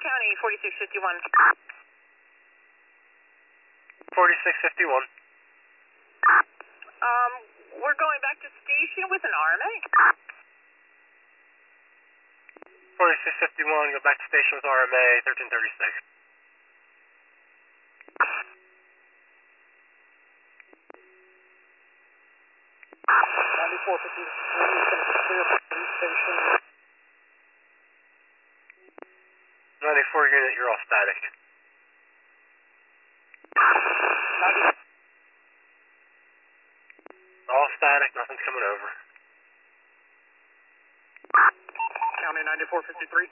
County, 4651. 4651. We're going back to station with an RMA. 4651, go back to station with RMA, 1336. Station. 94 unit, you're all static. 90. All static, nothing's coming over. County 9453.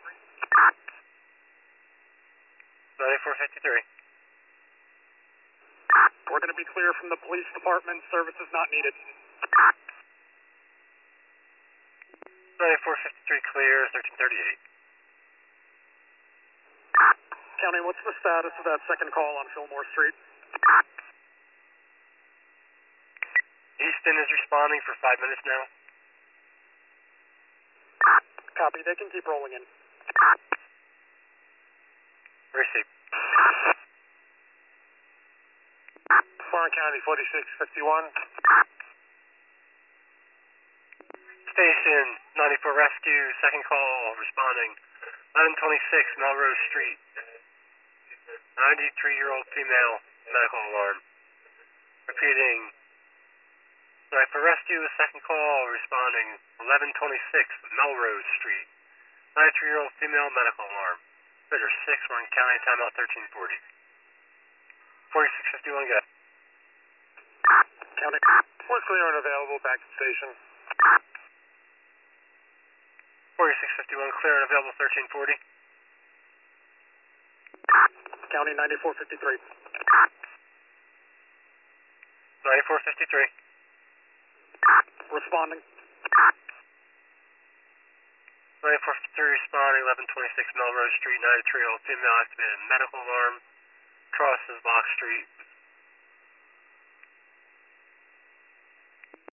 9453. We're going to be clear from the police department. Services not needed. 9453 clear, 1338. County, what's the status of that second call on Fillmore Street? Easton is responding for 5 minutes now. Copy, they can keep rolling in. Receive. Warren County 4651. Station 94 Rescue, second call, responding. 1126 Melrose Street. 93-year-old female, medical alarm. Repeating. 94 Rescue, second call, responding. 1126 Melrose Street. 93-year-old female, medical alarm. Bidder 6, we're in county, timeout 1340. 4651, go. County, we're clear and available back to station. 4651, clear and available 1340. County 9453. 9453. Responding. 9453 responding, 1126 Melrose Street, 93-year-old female activated medical alarm, crosses Lock Street,